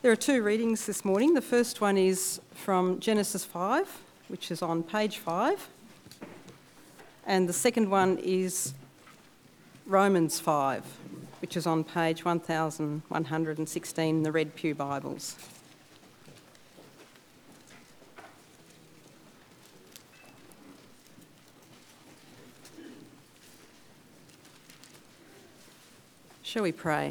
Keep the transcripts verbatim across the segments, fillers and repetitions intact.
There are two readings this morning. The first one is from Genesis five, which is on page five. And the second one is Romans five, which is on page one thousand one hundred sixteen in the Red Pew Bibles. Shall we pray?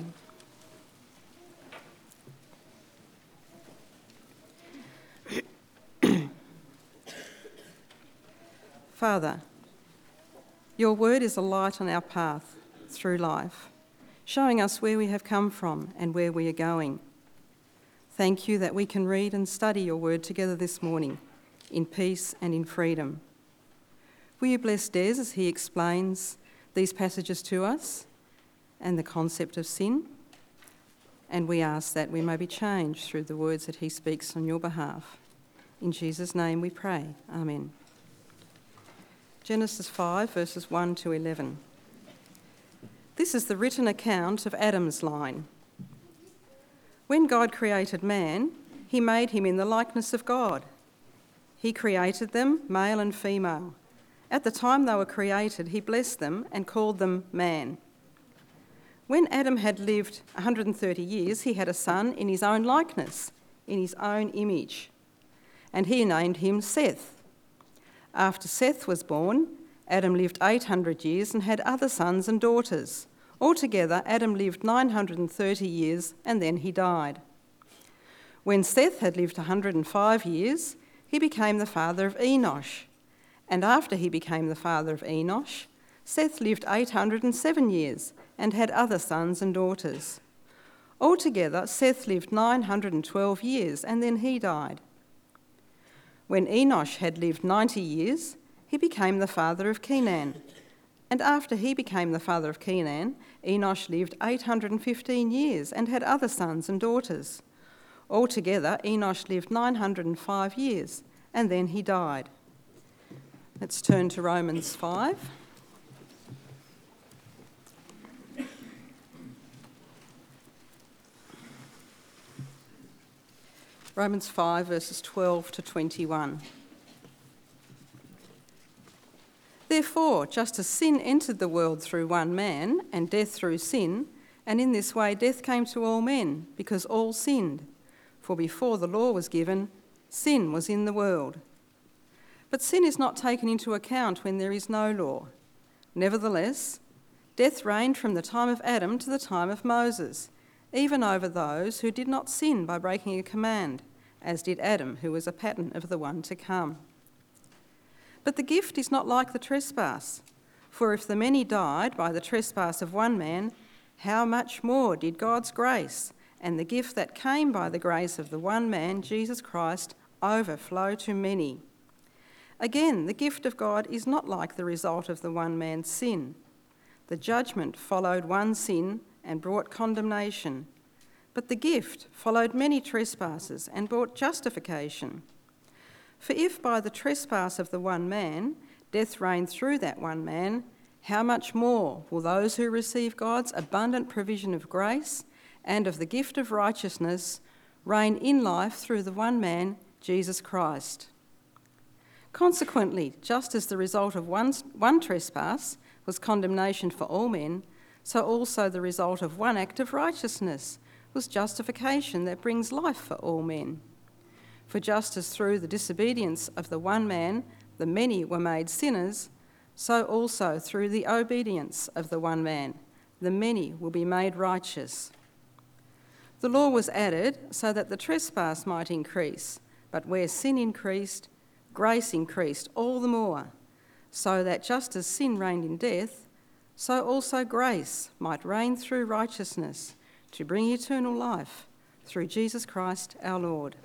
Father, your word is a light on our path through life, showing us where we have come from and where we are going. Thank you that we can read and study your word together this morning in peace and in freedom. Will you bless Des as he explains these passages to us and the concept of sin? And we ask that we may be changed through the words that he speaks on your behalf. In Jesus' name we pray. Amen. Genesis five, verses one to eleven. This is the written account of Adam's line. When God created man, he made him in the likeness of God. He created them, male and female. At the time they were created, he blessed them and called them man. When Adam had lived one hundred thirty years, he had a son in his own likeness, in his own image, and he named him Seth. After Seth was born, Adam lived eight hundred years and had other sons and daughters. Altogether, Adam lived nine hundred thirty years and then he died. When Seth had lived one hundred five years, he became the father of Enosh. And after he became the father of Enosh, Seth lived eight hundred seven years and had other sons and daughters. Altogether, Seth lived nine hundred twelve years and then he died. When Enosh had lived ninety years, he became the father of Kenan. And after he became the father of Kenan, Enosh lived eight hundred fifteen years and had other sons and daughters. Altogether, Enosh lived nine hundred five years and then he died. Let's turn to Romans five. Romans five, verses twelve to twenty-one. Therefore, just as sin entered the world through one man, and death through sin, and in this way death came to all men, because all sinned. For before the law was given, sin was in the world. But sin is not taken into account when there is no law. Nevertheless, death reigned from the time of Adam to the time of Moses, even over those who did not sin by breaking a command, as did Adam, who was a pattern of the one to come. But the gift is not like the trespass, for if the many died by the trespass of one man, how much more did God's grace and the gift that came by the grace of the one man, Jesus Christ, overflow to many? Again, the gift of God is not like the result of the one man's sin. The judgment followed one sin and brought condemnation, but the gift followed many trespasses and brought justification. For if by the trespass of the one man death reigned through that one man, how much more will those who receive God's abundant provision of grace and of the gift of righteousness reign in life through the one man, Jesus Christ? Consequently, just as the result of one, one trespass was condemnation for all men, so also the result of one act of righteousness was justification that brings life for all men. For just as through the disobedience of the one man the many were made sinners, so also through the obedience of the one man the many will be made righteous. The law was added so that the trespass might increase, but where sin increased, grace increased all the more, so that just as sin reigned in death, so also grace might reign through righteousness to bring eternal life through Jesus Christ our Lord.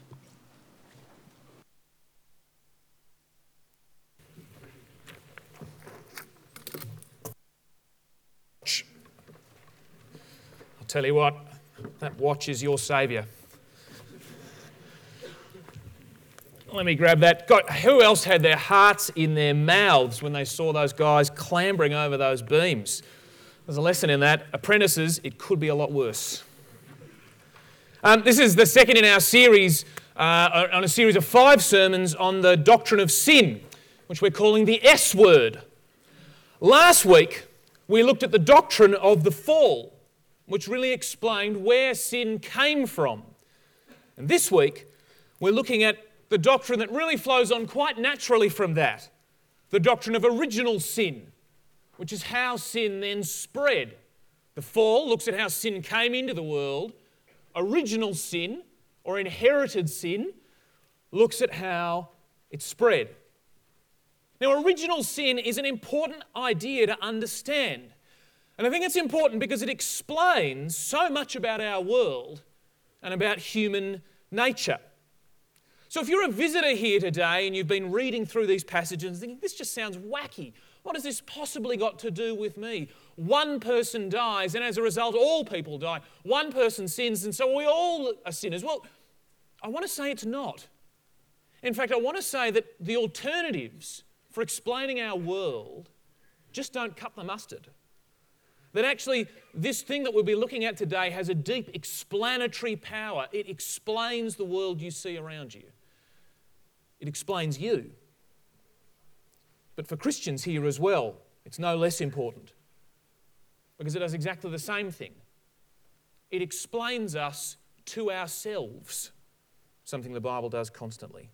I'll tell you what, that watch is your saviour. Let me grab that. God, who else had their hearts in their mouths when they saw those guys clambering over those beams? There's a lesson in that. Apprentices, it could be a lot worse. Um, this is the second in our series, uh, on a series of five sermons on the doctrine of sin, which we're calling the S word. Last week, we looked at the doctrine of the fall, which really explained where sin came from. And this week, we're looking at the doctrine that really flows on quite naturally from that, the doctrine of original sin, which is how sin then spread. The fall looks at how sin came into the world. Original sin, or inherited sin, looks at how it spread. Now, original sin is an important idea to understand. And I think it's important because it explains so much about our world and about human nature. So if you're a visitor here today and you've been reading through these passages and thinking, this just sounds wacky, what has this possibly got to do with me? One person dies and as a result all people die. One person sins and so we all are sinners. Well, I want to say it's not. In fact, I want to say that the alternatives for explaining our world just don't cut the mustard. That actually this thing that we'll be looking at today has a deep explanatory power. It explains the world you see around you. It explains you. But for Christians here as well, it's no less important because it does exactly the same thing. It explains us to ourselves, something the Bible does constantly.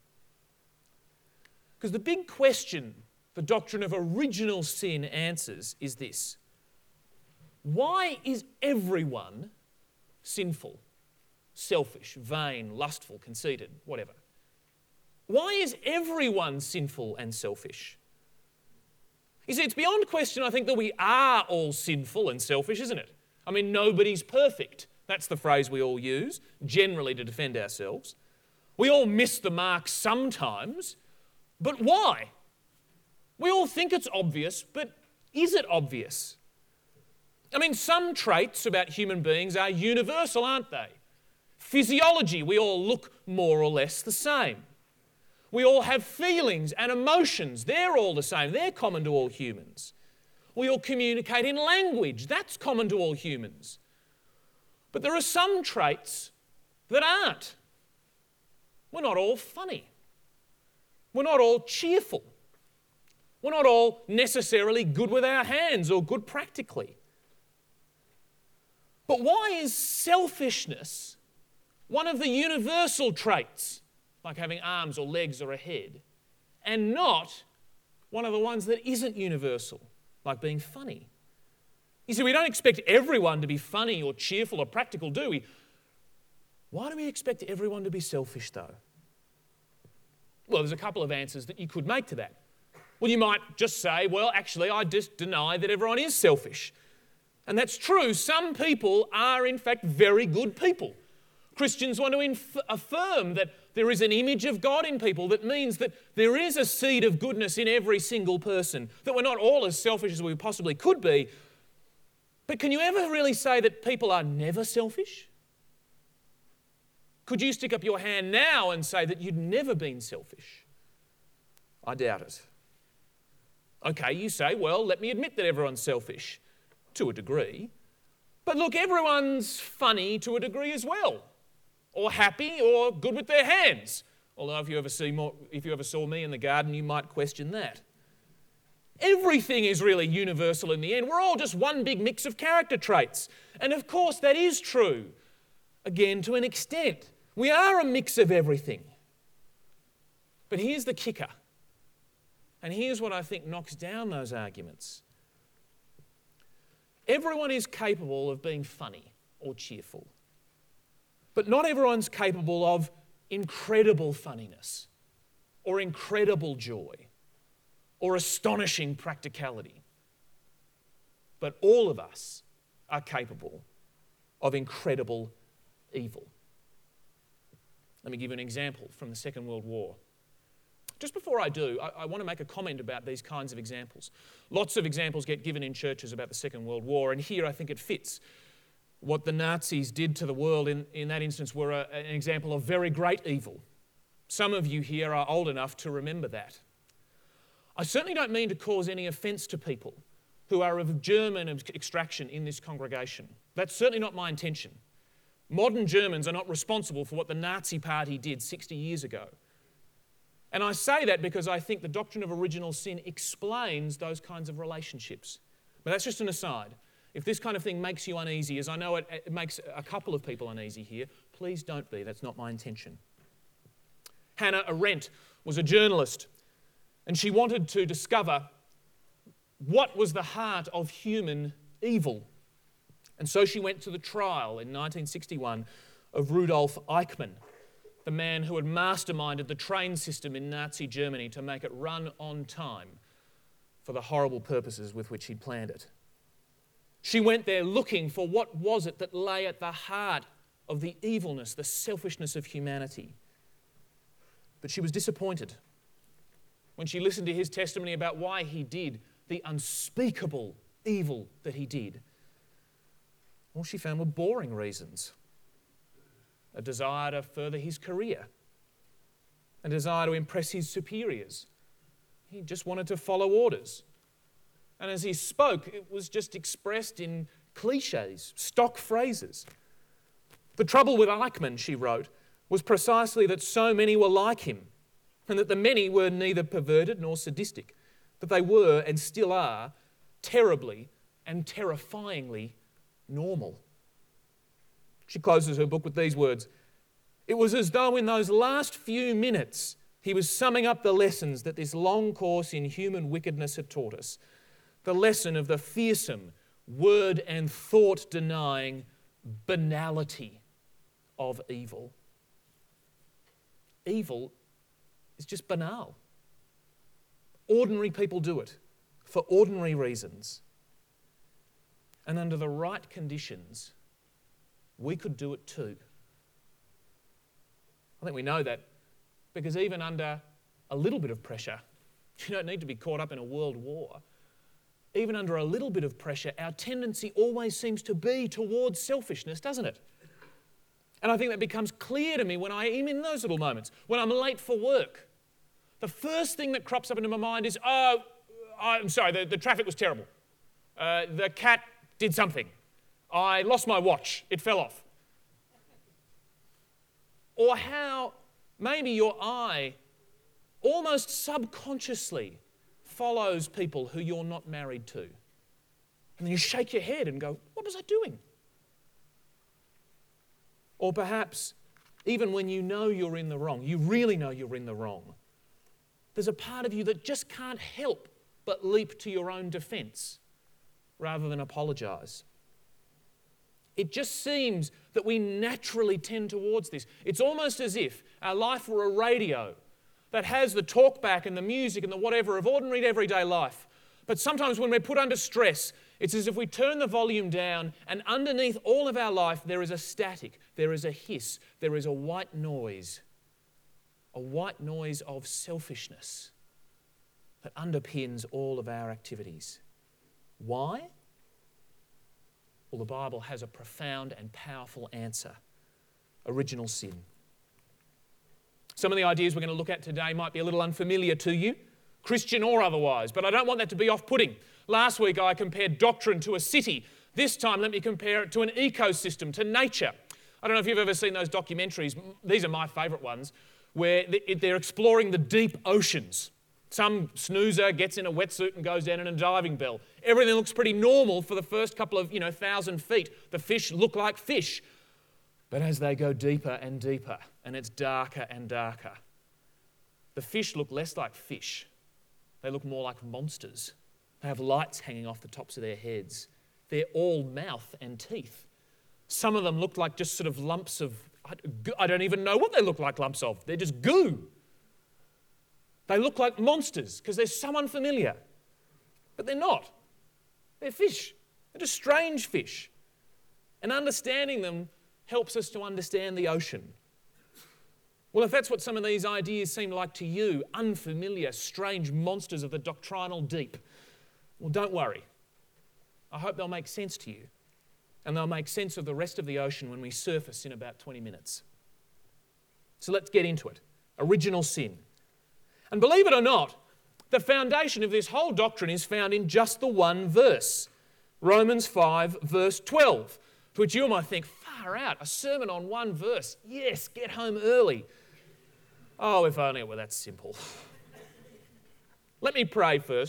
Because the big question the doctrine of original sin answers is this: why is everyone sinful, selfish, vain, lustful, conceited, whatever? Why is everyone sinful and selfish? You see, it's beyond question, I think, that we are all sinful and selfish, isn't it? I mean, nobody's perfect. That's the phrase we all use, generally to defend ourselves. We all miss the mark sometimes, but why? We all think it's obvious, but is it obvious? I mean, some traits about human beings are universal, aren't they? Physiology, we all look more or less the same. We all have feelings and emotions. They're all the same. They're common to all humans. We all communicate in language. That's common to all humans. But there are some traits that aren't. We're not all funny. We're not all cheerful. We're not all necessarily good with our hands or good practically. But why is selfishness one of the universal traits, like having arms or legs or a head, and not one of the ones that isn't universal, like being funny? You see, we don't expect everyone to be funny or cheerful or practical, do we? Why do we expect everyone to be selfish, though? Well, there's a couple of answers that you could make to that. Well, you might just say, well, actually, I just deny that everyone is selfish. And that's true. Some people are, in fact, very good people. Christians want to inf- affirm that there is an image of God in people that means that there is a seed of goodness in every single person, that we're not all as selfish as we possibly could be. But can you ever really say that people are never selfish? Could you stick up your hand now and say that you'd never been selfish? I doubt it. Okay, you say, well, let me admit that everyone's selfish, to a degree. But look, everyone's funny to a degree as well, or happy, or good with their hands. Although if you ever see more, if you ever saw me in the garden, you might question that. Everything is really universal in the end. We're all just one big mix of character traits. And of course, that is true, again, to an extent. We are a mix of everything. But here's the kicker. And here's what I think knocks down those arguments. Everyone is capable of being funny or cheerful. But not everyone's capable of incredible funniness or incredible joy or astonishing practicality. But all of us are capable of incredible evil. Let me give you an example from the Second World War. Just before I do, I, I want to make a comment about these kinds of examples. Lots of examples get given in churches about the Second World War, and here I think it fits. What the Nazis did to the world in, in that instance were a, an example of very great evil. Some of you here are old enough to remember that. I certainly don't mean to cause any offence to people who are of German extraction in this congregation. That's certainly not my intention. Modern Germans are not responsible for what the Nazi Party did sixty years ago. And I say that because I think the doctrine of original sin explains those kinds of relationships. But that's just an aside. If this kind of thing makes you uneasy, as I know it, it makes a couple of people uneasy here, please don't be. That's not my intention. Hannah Arendt was a journalist, and she wanted to discover what was the heart of human evil. And so she went to the trial in nineteen sixty-one of Rudolf Eichmann, the man who had masterminded the train system in Nazi Germany to make it run on time for the horrible purposes with which he'd planned it. She went there looking for what was it that lay at the heart of the evilness, the selfishness of humanity. But she was disappointed when she listened to his testimony about why he did the unspeakable evil that he did. All she found were boring reasons. A desire to further his career, a desire to impress his superiors. He just wanted to follow orders. And as he spoke, it was just expressed in cliches, stock phrases. The trouble with Eichmann, she wrote, was precisely that so many were like him, and that the many were neither perverted nor sadistic, but they were and still are terribly and terrifyingly normal. She closes her book with these words: "It was as though in those last few minutes he was summing up the lessons that this long course in human wickedness had taught us. The lesson of the fearsome, word and thought denying banality of evil." Evil is just banal. Ordinary people do it for ordinary reasons. And under the right conditions, we could do it too. I think we know that because even under a little bit of pressure, you don't need to be caught up in a world war. Even under a little bit of pressure, our tendency always seems to be towards selfishness, doesn't it? And I think that becomes clear to me when I am in those little moments, when I'm late for work. The first thing that crops up into my mind is, oh, I'm sorry, the, the traffic was terrible. Uh, the cat did something. I lost my watch, it fell off. Or how maybe your eye almost subconsciously follows people who you're not married to. And then you shake your head and go, what was I doing? Or perhaps even when you know you're in the wrong, you really know you're in the wrong, there's a part of you that just can't help but leap to your own defence rather than apologise. It just seems that we naturally tend towards this. It's almost as if our life were a radio that has the talkback and the music and the whatever of ordinary everyday life. But sometimes when we're put under stress, it's as if we turn the volume down and underneath all of our life there is a static, there is a hiss, there is a white noise. A white noise of selfishness that underpins all of our activities. Why? Well, the Bible has a profound and powerful answer: original sin. Some of the ideas we're going to look at today might be a little unfamiliar to you, Christian or otherwise, but I don't want that to be off-putting. Last week I compared doctrine to a city. This time let me compare it to an ecosystem, to nature. I don't know if you've ever seen those documentaries. These are my favourite ones, where they're exploring the deep oceans. Some snoozer gets in a wetsuit and goes down in a diving bell. Everything looks pretty normal for the first couple of, you know, thousand feet. The fish look like fish. But as they go deeper and deeper, and it's darker and darker, the fish look less like fish. They look more like monsters. They have lights hanging off the tops of their heads. They're all mouth and teeth. Some of them look like just sort of lumps of, I don't even know what they look like lumps of. They're just goo. They look like monsters because they're so unfamiliar. But they're not. They're fish. They're just strange fish. And understanding them helps us to understand the ocean. Well, if that's what some of these ideas seem like to you, unfamiliar, strange monsters of the doctrinal deep, well, don't worry. I hope they'll make sense to you. And they'll make sense of the rest of the ocean when we surface in about twenty minutes. So let's get into it. Original sin. And believe it or not, the foundation of this whole doctrine is found in just the one verse. Romans five, verse twelve. To which you might think, Far out. A sermon on one verse. Yes, get home early. Oh, if only it were that simple. Let me pray first,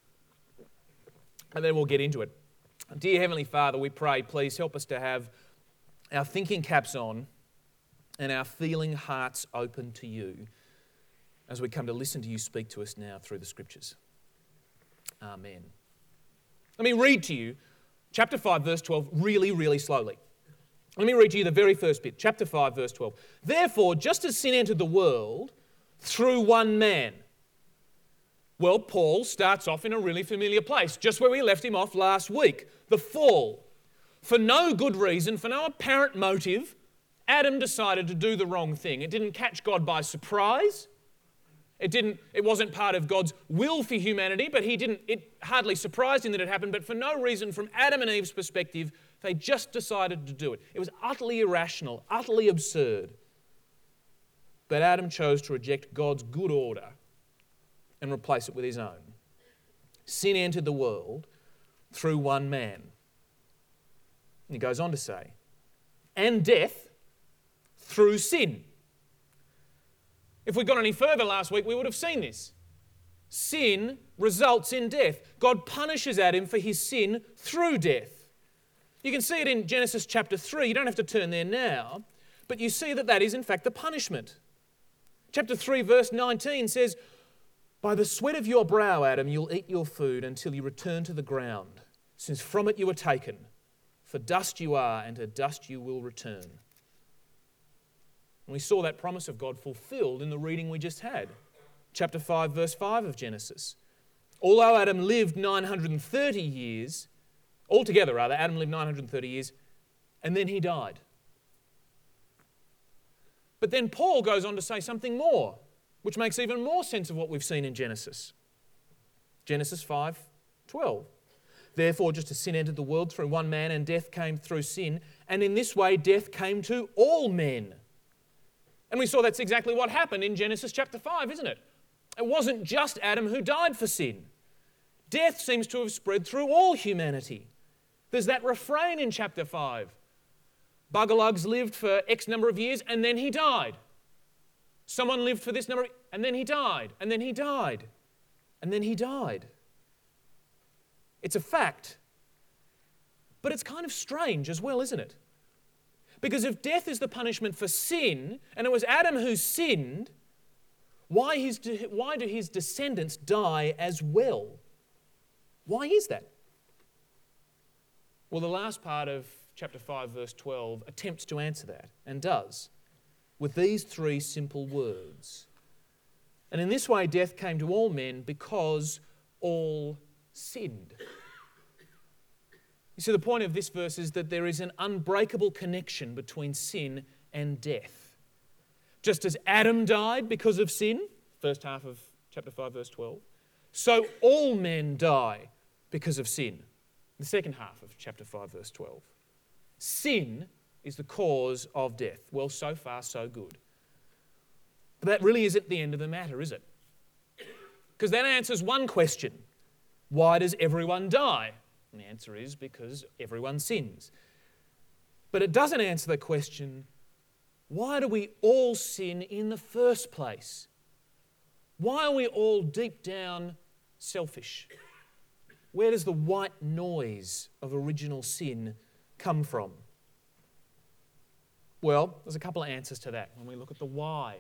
and then we'll get into it. Dear Heavenly Father, we pray, please help us to have our thinking caps on and our feeling hearts open to you as we come to listen to you speak to us now through the Scriptures. Amen. Let me read to you chapter five, verse twelve, really, really slowly. Let me read to you the very first bit, chapter five, verse twelve. Therefore, just as sin entered the world through one man. Well, Paul starts off in a really familiar place, just where we left him off last week, the fall. For no good reason, for no apparent motive, Adam decided to do the wrong thing. It didn't catch God by surprise. It didn't. It wasn't part of God's will for humanity, but he didn't. It hardly surprised him that it happened. But for no reason, from Adam and Eve's perspective, they just decided to do it. It was utterly irrational, utterly absurd. But Adam chose to reject God's good order and replace it with his own. Sin entered the world through one man. And he goes on to say, and death through sin. If we'd gone any further last week, we would have seen this. Sin results in death. God punishes Adam for his sin through death. You can see it in Genesis chapter three. You don't have to turn there now, but you see that that is in fact the punishment. Chapter three, verse nineteen says, by the sweat of your brow, Adam, you'll eat your food until you return to the ground, since from it you were taken. For dust you are, and to dust you will return. And we saw that promise of God fulfilled in the reading we just had. Chapter five, verse five of Genesis. Although Adam lived nine hundred thirty years, altogether rather, Adam lived nine hundred thirty years, and then he died. But then Paul goes on to say something more, which makes even more sense of what we've seen in Genesis. Genesis five twelve. Therefore, just as sin entered the world through one man, and death came through sin, and in this way death came to all men. And we saw that's exactly what happened in Genesis chapter five, isn't it? It wasn't just Adam who died for sin. Death seems to have spread through all humanity. There's that refrain in chapter five. Bugalugs lived for X number of years and then he died. Someone lived for this number of, and then he died, and then he died, and then he died. It's a fact. But it's kind of strange as well, isn't it? Because if death is the punishment for sin, and it was Adam who sinned, why, his, why do his descendants die as well? Why is that? Well, the last part of chapter five, verse twelve attempts to answer that, and does, with these three simple words. And in this way death came to all men because all sinned. You see, the point of this verse is that there is an unbreakable connection between sin and death. Just as Adam died because of sin, first half of chapter five, verse twelve, so all men die because of sin, the second half of chapter five, verse twelve. Sin is the cause of death. Well, so far, so good. But that really isn't the end of the matter, is it? Because that answers one question. Why does everyone die? And the answer is because everyone sins. But it doesn't answer the question, why do we all sin in the first place? Why are we all deep down selfish? Where does the white noise of original sin come from? Well, there's a couple of answers to that when we look at the why.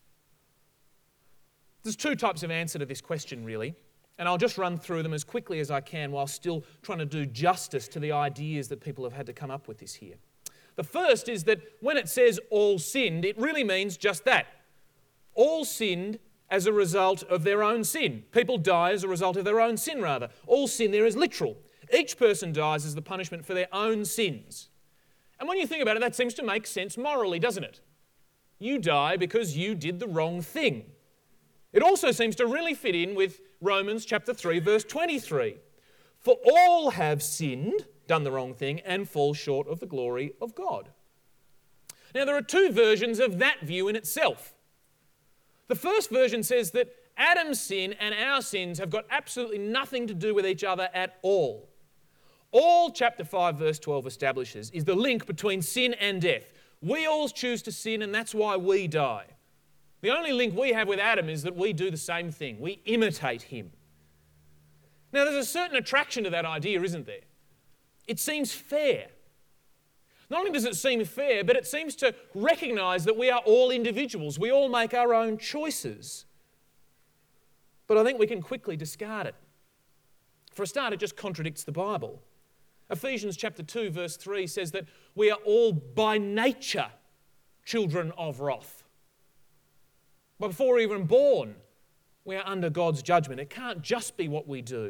There's two types of answer to this question, really, and I'll just run through them as quickly as I can while still trying to do justice to the ideas that people have had to come up with this here. The first is that when it says all sinned, it really means just that. All sinned as a result of their own sin. People die as a result of their own sin, rather. All sin there is literal. Each person dies as the punishment for their own sins. And when you think about it, that seems to make sense morally, doesn't it? You die because you did the wrong thing. It also seems to really fit in with Romans chapter three, verse twenty-three. For all have sinned, done the wrong thing, and fall short of the glory of God. Now, there are two versions of that view in itself. The first version says that Adam's sin and our sins have got absolutely nothing to do with each other at all. all chapter five, verse twelve establishes is the link between sin and death. We all choose to sin, and that's why we die. The only link we have with Adam is that we do the same thing. We imitate him. Now, there's a certain attraction to that idea, isn't there? It seems fair. Not only does it seem fair, but it seems to recognise that we are all individuals. We all make our own choices. But I think we can quickly discard it. For a start, it just contradicts the Bible. Ephesians chapter two, verse three says that we are all by nature children of wrath. But before we're even born, we are under God's judgment. It can't just be what we do.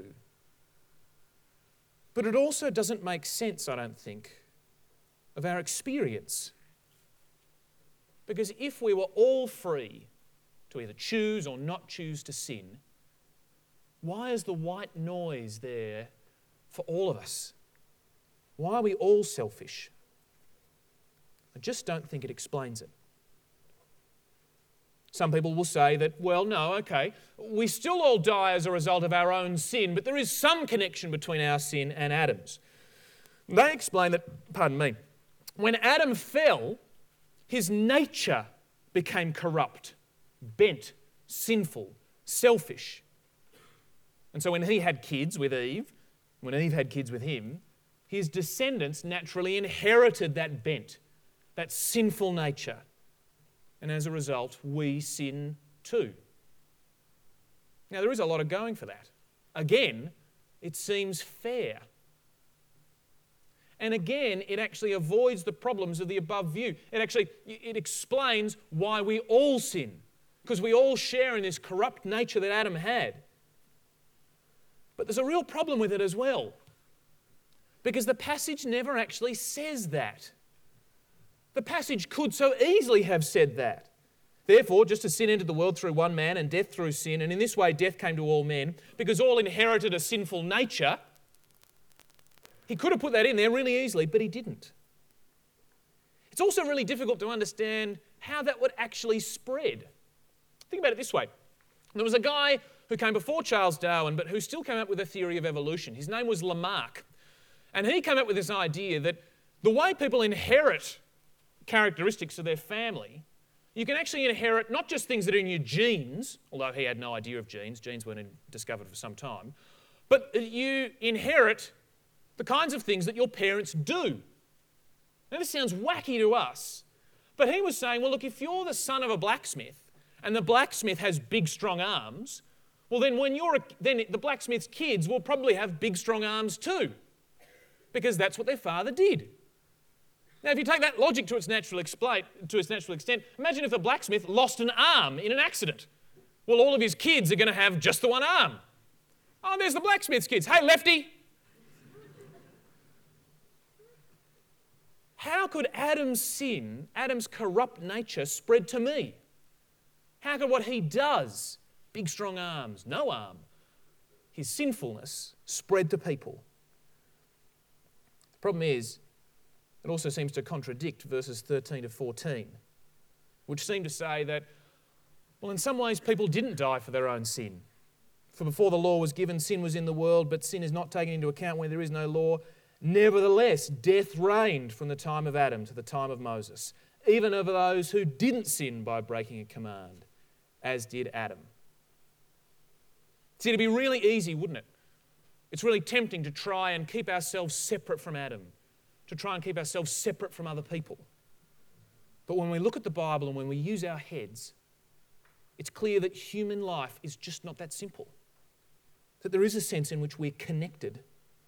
But it also doesn't make sense, I don't think, of our experience. Because if we were all free to either choose or not choose to sin, why is the white noise there for all of us? Why are we all selfish? I just don't think it explains it. Some people will say that, well, no, okay, we still all die as a result of our own sin, but there is some connection between our sin and Adam's. They explain that, pardon me, when Adam fell, his nature became corrupt, bent, sinful, selfish. And so when he had kids with Eve, when Eve had kids with him, his descendants naturally inherited that bent, that sinful nature. And as a result, we sin too. Now, there is a lot of going for that. Again, it seems fair. And again, it actually avoids the problems of the above view. It actually, it explains why we all sin, because we all share in this corrupt nature that Adam had. But there's a real problem with it as well, because the passage never actually says that. The passage could so easily have said that. Therefore, just as sin entered the world through one man and death through sin, and in this way death came to all men, because all inherited a sinful nature, he could have put that in there really easily, but he didn't. It's also really difficult to understand how that would actually spread. Think about it this way. There was a guy who came before Charles Darwin, but who still came up with a theory of evolution. His name was Lamarck. And he came up with this idea that the way people inherit characteristics of their family, you can actually inherit not just things that are in your genes, although he had no idea of genes, genes weren't discovered for some time, but you inherit the kinds of things that your parents do. Now this sounds wacky to us, but he was saying, well look, if you're the son of a blacksmith and the blacksmith has big strong arms, well then when you're a, then the blacksmith's kids will probably have big strong arms too, because that's what their father did. Now, if you take that logic to its natural expla- to its natural extent, imagine if the blacksmith lost an arm in an accident. Well, all of his kids are going to have just the one arm. Oh, there's the blacksmith's kids. Hey, lefty. How could Adam's sin, Adam's corrupt nature, spread to me? How could what he does, big strong arms, no arm, his sinfulness, spread to people? The problem is, it also seems to contradict verses thirteen to fourteen, which seem to say that, well, in some ways people didn't die for their own sin. For before the law was given, sin was in the world, but sin is not taken into account where there is no law. Nevertheless, death reigned from the time of Adam to the time of Moses, even over those who didn't sin by breaking a command, as did Adam. See, it'd be really easy, wouldn't it? It's really tempting to try and keep ourselves separate from Adam, to try and keep ourselves separate from other people. But when we look at the Bible and when we use our heads, it's clear that human life is just not that simple. That there is a sense in which we're connected.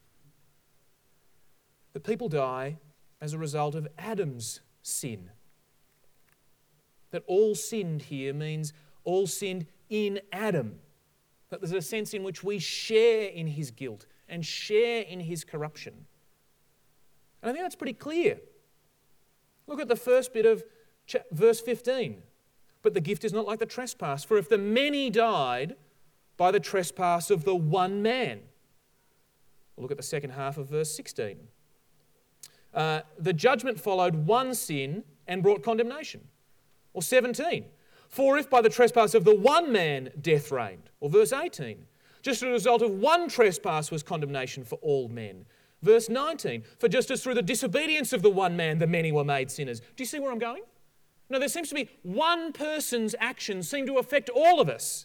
That people die as a result of Adam's sin. That all sinned here means all sinned in Adam. That there's a sense in which we share in his guilt and share in his corruption. And I think that's pretty clear. Look at the first bit of verse fifteen. But the gift is not like the trespass, for if the many died by the trespass of the one man. We'll look at the second half of verse sixteen. Uh, the judgment followed one sin and brought condemnation. Or seventeen. For if by the trespass of the one man death reigned. Or verse eighteen. Just as a result of one trespass was condemnation for all men. Verse nineteen, for just as through the disobedience of the one man the many were made sinners. Do you see where I'm going? No, there seems to be one person's actions seem to affect all of us.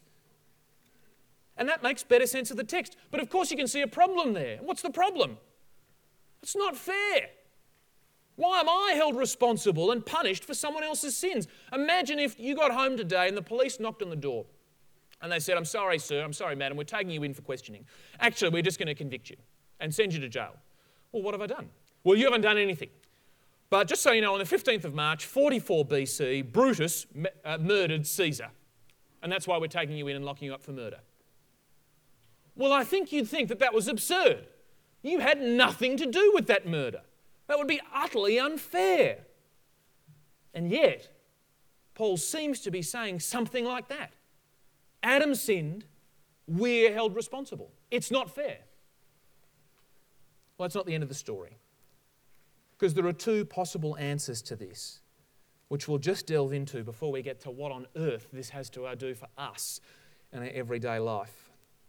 And that makes better sense of the text. But of course you can see a problem there. What's the problem? It's not fair. Why am I held responsible and punished for someone else's sins? Imagine if you got home today and the police knocked on the door and they said, I'm sorry, sir, I'm sorry, madam, we're taking you in for questioning. Actually, we're just going to convict you and send you to jail. Well, what have I done? Well, you haven't done anything. But just so you know, on the fifteenth of March, forty-four B C, Brutus uh, murdered Caesar. And that's why we're taking you in and locking you up for murder. Well, I think you'd think that that was absurd. You had nothing to do with that murder. That would be utterly unfair. And yet, Paul seems to be saying something like that. Adam sinned, we're held responsible. It's not fair. Well, that's not the end of the story. Because there are two possible answers to this, which we'll just delve into before we get to what on earth this has to do for us in our everyday life.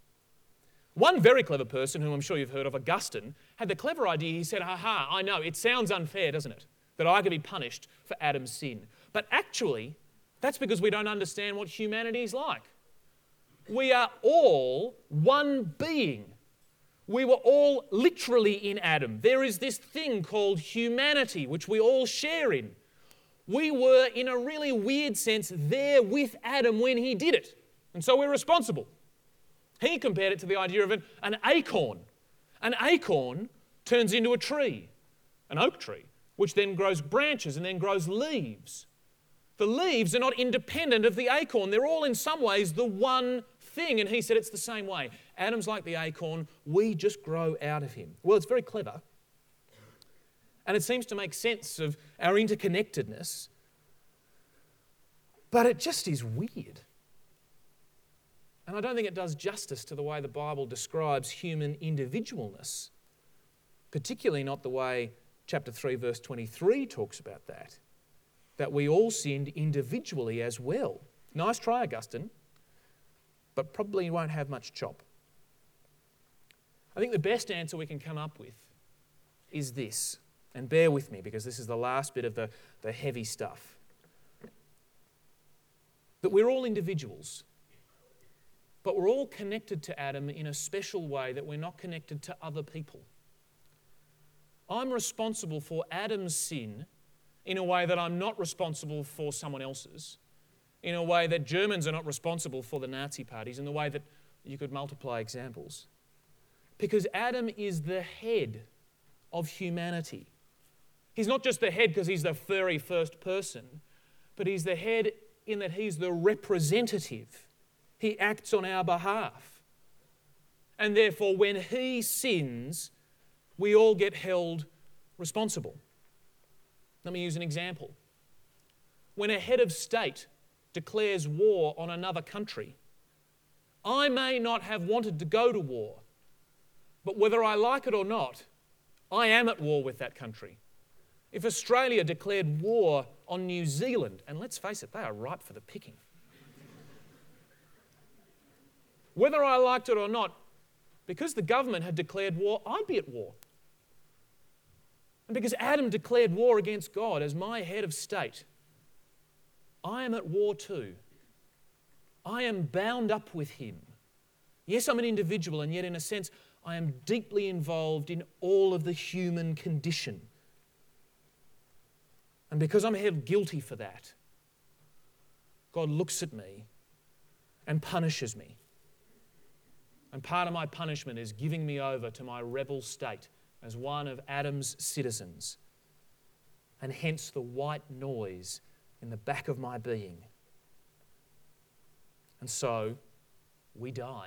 One very clever person, whom I'm sure you've heard of, Augustine, had the clever idea. He said, aha, I know, it sounds unfair, doesn't it, that I could be punished for Adam's sin. But actually, that's because we don't understand what humanity is like. We are all one being. We were all literally in Adam. There is this thing called humanity, which we all share in. We were, in a really weird sense, there with Adam when he did it. And so we're responsible. He compared it to the idea of an, an acorn. An acorn turns into a tree, an oak tree, which then grows branches and then grows leaves. The leaves are not independent of the acorn. They're all in some ways the one thing. And he said it's the same way. Adam's like the acorn. We just grow out of him. Well, it's very clever. And it seems to make sense of our interconnectedness. But it just is weird. And I don't think it does justice to the way the Bible describes human individualness, particularly not the way chapter three, verse twenty-three talks about that, that we all sinned individually as well. Nice try, Augustine, but probably won't have much chop. I think the best answer we can come up with is this, and bear with me because this is the last bit of the, the heavy stuff, that we're all individuals. But we're all connected to Adam in a special way that we're not connected to other people. I'm responsible for Adam's sin in a way that I'm not responsible for someone else's, in a way that Germans are not responsible for the Nazi parties, in the way that you could multiply examples. Because Adam is the head of humanity. He's not just the head because he's the very first person, but he's the head in that he's the representative. He acts on our behalf. And therefore, when he sins, we all get held responsible. Let me use an example. When a head of state declares war on another country, I may not have wanted to go to war, but whether I like it or not, I am at war with that country. If Australia declared war on New Zealand, and let's face it, they are ripe for the picking. Whether I liked it or not, because the government had declared war, I'd be at war. And because Adam declared war against God as my head of state, I am at war too. I am bound up with him. Yes, I'm an individual, and yet in a sense, I am deeply involved in all of the human condition. And because I'm held guilty for that, God looks at me and punishes me. And part of my punishment is giving me over to my rebel state as one of Adam's citizens, and hence the white noise in the back of my being. And so we die.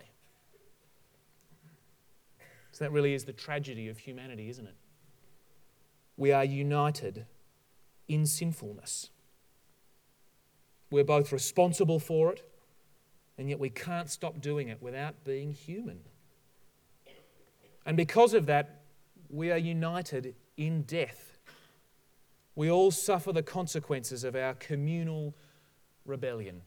So that really is the tragedy of humanity, isn't it? We are united in sinfulness. We're both responsible for it, and yet we can't stop doing it without being human. And because of that, we are united in death. We all suffer the consequences of our communal rebellion.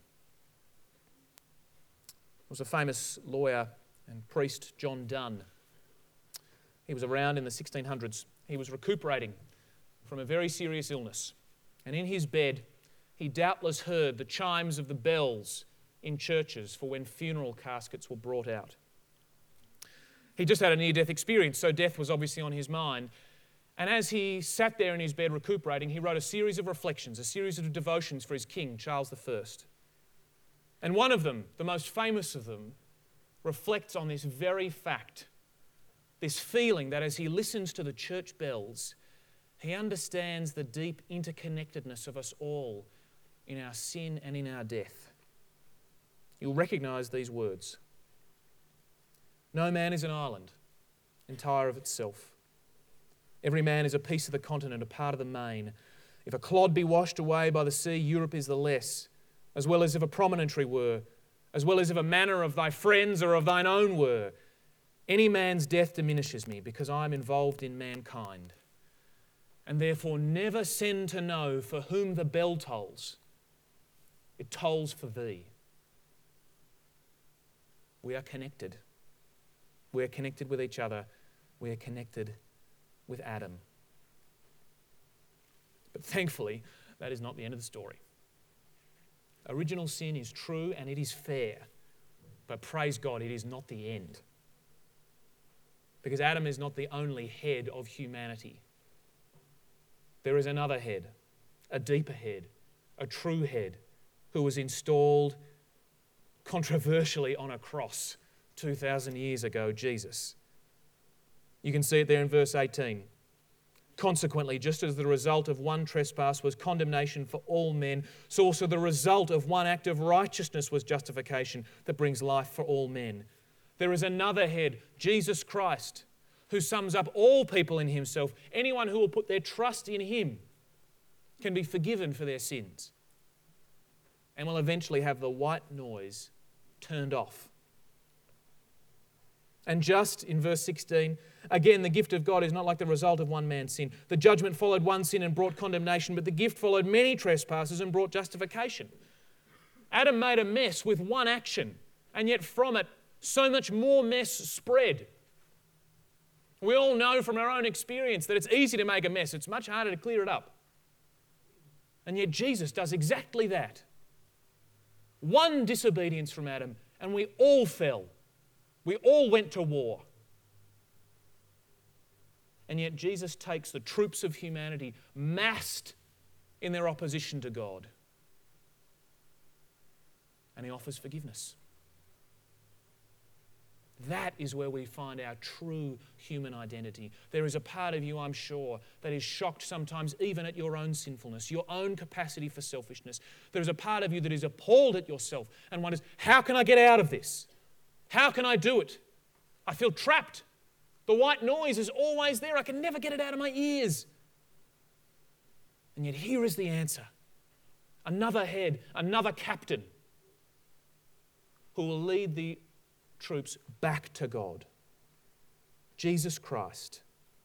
There was a famous lawyer and priest, John Donne. He was around in the sixteen hundreds. He was recuperating from a very serious illness. And in his bed, he doubtless heard the chimes of the bells in churches for when funeral caskets were brought out. He just had a near-death experience, so death was obviously on his mind. And as he sat there in his bed recuperating, he wrote a series of reflections, a series of devotions for his king, Charles the First. And one of them, the most famous of them, reflects on this very fact, this feeling that as he listens to the church bells, he understands the deep interconnectedness of us all in our sin and in our death. You'll recognise these words. No man is an island, entire of itself. Every man is a piece of the continent, a part of the main. If a clod be washed away by the sea, Europe is the less, as well as if a promontory were, as well as if a manor of thy friends or of thine own were. Any man's death diminishes me, because I am involved in mankind. And therefore never send to know for whom the bell tolls. It tolls for thee. We are connected. We are connected with each other. We are connected with Adam. But thankfully, that is not the end of the story. Original sin is true and it is fair. But praise God, it is not the end. Because Adam is not the only head of humanity. There is another head, a deeper head, a true head, who was installed controversially on a cross two thousand years ago, Jesus. You can see it there in verse eighteen. Consequently, just as the result of one trespass was condemnation for all men, so also the result of one act of righteousness was justification that brings life for all men. There is another head, Jesus Christ, who sums up all people in himself. Anyone who will put their trust in him can be forgiven for their sins and will eventually have the white noise turned off. And just in verse sixteen, again, the gift of God is not like the result of one man's sin. The judgment followed one sin and brought condemnation, but the gift followed many trespasses and brought justification. Adam made a mess with one action, and yet from it, so much more mess spread. We all know from our own experience that it's easy to make a mess. It's much harder to clear it up. And yet Jesus does exactly that. One disobedience from Adam, and we all fell. We all went to war. And yet Jesus takes the troops of humanity massed in their opposition to God, and he offers forgiveness. That is where we find our true human identity. There is a part of you, I'm sure, that is shocked sometimes even at your own sinfulness, your own capacity for selfishness. There is a part of you that is appalled at yourself and wonders, how can I get out of this? How can I do it? I feel trapped. The white noise is always there. I can never get it out of my ears. And yet here is the answer. Another head, another captain who will lead the troops back to God. Jesus Christ.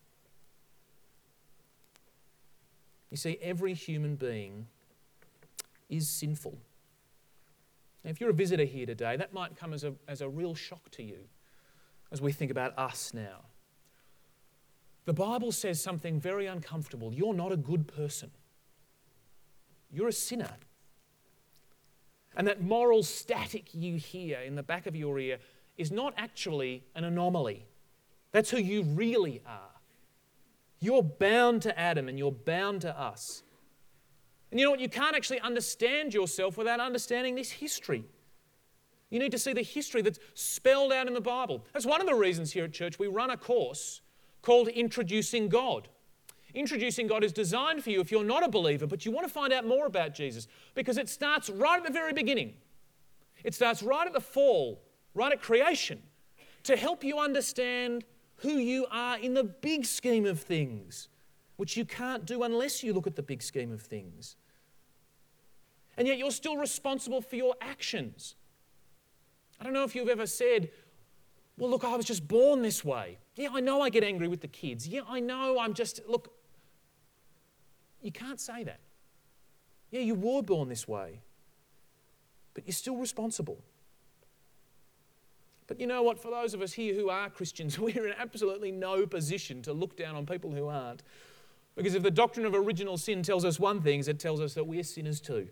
You see, every human being is sinful. Now, if you're a visitor here today, that might come as a, as a real shock to you as we think about us now. The Bible says something very uncomfortable. You're not a good person. You're a sinner. And that moral static you hear in the back of your ear is not actually an anomaly. That's who you really are. You're bound to Adam and you're bound to us. And you know what? You can't actually understand yourself without understanding this history. You need to see the history that's spelled out in the Bible. That's one of the reasons here at church we run a course called Introducing God. Introducing God is designed for you if you're not a believer, but you want to find out more about Jesus, because it starts right at the very beginning. It starts right at the fall, right at creation, to help you understand who you are in the big scheme of things, which you can't do unless you look at the big scheme of things. And yet you're still responsible for your actions. I don't know if you've ever said, well, look, I was just born this way. Yeah, I know I get angry with the kids. Yeah, I know I'm just, look, you can't say that. Yeah, you were born this way, but you're still responsible. But you know what? For those of us here who are Christians, we're in absolutely no position to look down on people who aren't. Because if the doctrine of original sin tells us one thing, it tells us that we're sinners too.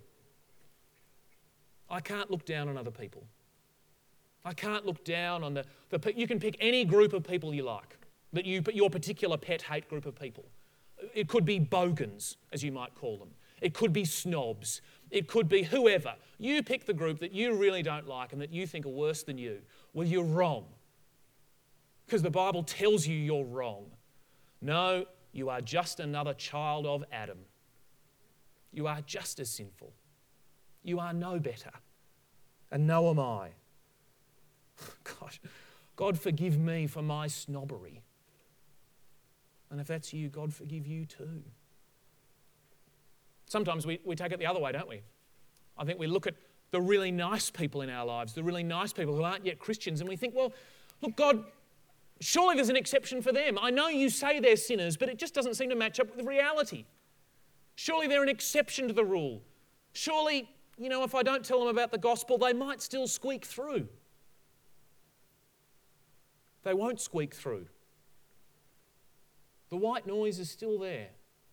I can't look down on other people. I can't look down on the, the... You can pick any group of people you like, that you, your particular pet hate group of people. It could be bogans, as you might call them. It could be snobs. It could be whoever. You pick the group that you really don't like and that you think are worse than you. Well, you're wrong. Because the Bible tells you you're wrong. No, you are just another child of Adam. You are just as sinful. You are no better. And no am I. Gosh, God forgive me for my snobbery. And if that's you, God forgive you too. Sometimes we, we take it the other way, don't we? I think we look at the really nice people in our lives, the really nice people who aren't yet Christians, and we think, well, look, God, surely there's an exception for them. I know you say they're sinners, but it just doesn't seem to match up with reality. Surely they're an exception to the rule. Surely, you know, if I don't tell them about the gospel, they might still squeak through. They won't squeak through. The white noise is still there.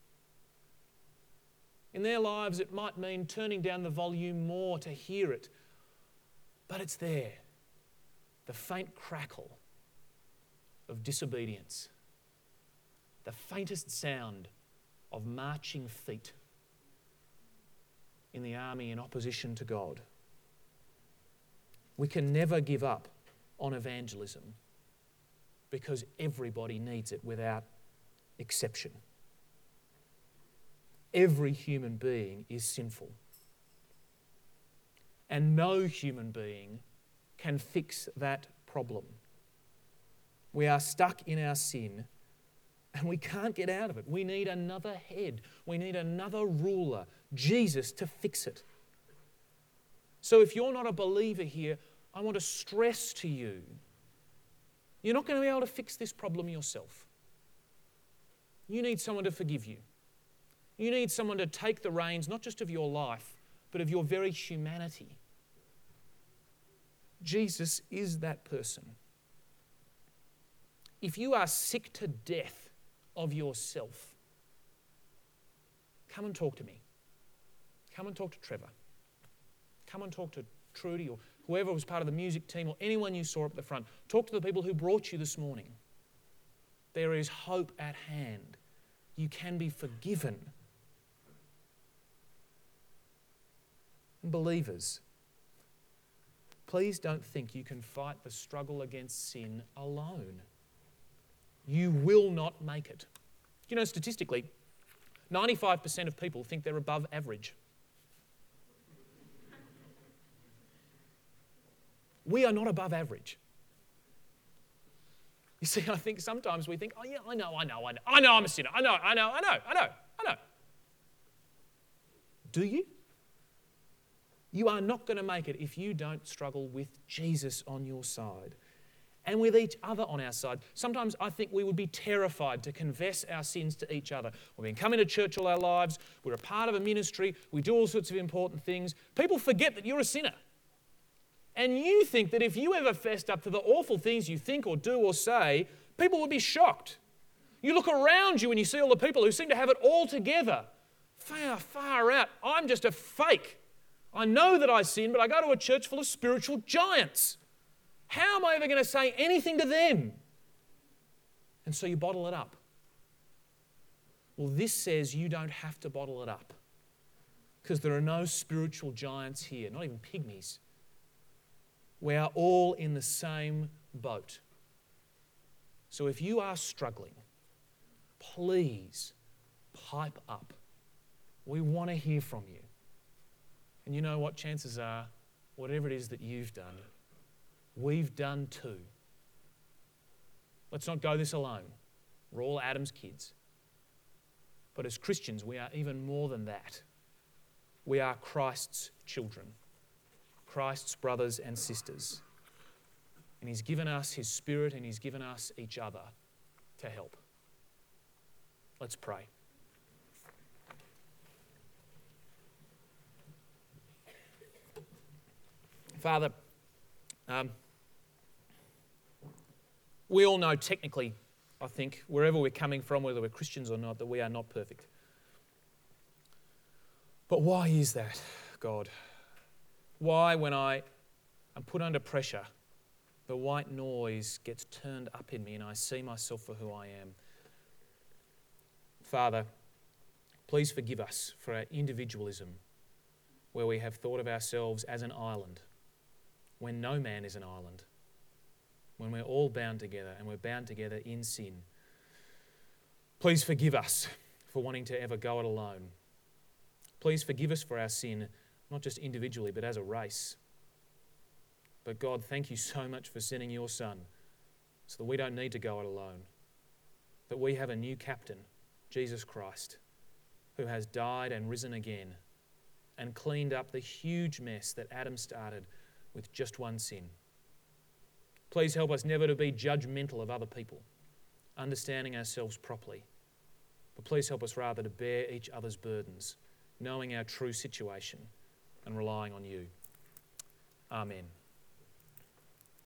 In their lives, it might mean turning down the volume more to hear it, but it's there. The faint crackle of disobedience, the faintest sound of marching feet in the army in opposition to God. We can never give up on evangelism because everybody needs it without exception. Every human being is sinful. And no human being can fix that problem. We are stuck in our sin and we can't get out of it. We need another head. We need another ruler, Jesus, to fix it. So if you're not a believer here, I want to stress to you, you're not going to be able to fix this problem yourself. You need someone to forgive you. You need someone to take the reins, not just of your life, but of your very humanity. Jesus is that person. If you are sick to death of yourself, come and talk to me. Come and talk to Trevor. Come and talk to Trudy or whoever was part of the music team or anyone you saw up the front. Talk to the people who brought you this morning. There is hope at hand. You can be forgiven. And believers, please don't think you can fight the struggle against sin alone. You will not make it. You know, statistically, ninety-five percent of people think they're above average. We are not above average. You see, I think sometimes we think, oh yeah, I know, I know, I know, I know I'm a sinner. I know, I know, I know, I know, I know. Do you? You are not going to make it if you don't struggle with Jesus on your side and with each other on our side. Sometimes I think we would be terrified to confess our sins to each other. We've been coming to church all our lives. We're a part of a ministry. We do all sorts of important things. People forget that you're a sinner. And you think that if you ever fessed up to the awful things you think or do or say, people would be shocked. You look around you and you see all the people who seem to have it all together. Far, far out. I'm just a fake. I know that I sin, but I go to a church full of spiritual giants. How am I ever going to say anything to them? And so you bottle it up. Well, this says you don't have to bottle it up because there are no spiritual giants here, not even pygmies. We are all in the same boat. So if you are struggling, please pipe up. We want to hear from you. And you know what? Chances are, whatever it is that you've done, we've done too. Let's not go this alone. We're all Adam's kids. But as Christians, we are even more than that. We are Christ's children, Christ's brothers and sisters. And He's given us His Spirit and He's given us each other to help. Let's pray. Father, um, We all know technically, I think, wherever we're coming from, whether we're Christians or not, that we are not perfect. But why is that, God? Why, when I am put under pressure, the white noise gets turned up in me and I see myself for who I am? Father, please forgive us for our individualism, where we have thought of ourselves as an island, when no man is an island, when we're all bound together and we're bound together in sin. Please forgive us for wanting to ever go it alone. Please forgive us for our sin, not just individually, but as a race. But God, thank you so much for sending your Son so that we don't need to go it alone, that we have a new captain, Jesus Christ, who has died and risen again and cleaned up the huge mess that Adam started with just one sin. Please help us never to be judgmental of other people, understanding ourselves properly. But please help us rather to bear each other's burdens, knowing our true situation and relying on you. Amen.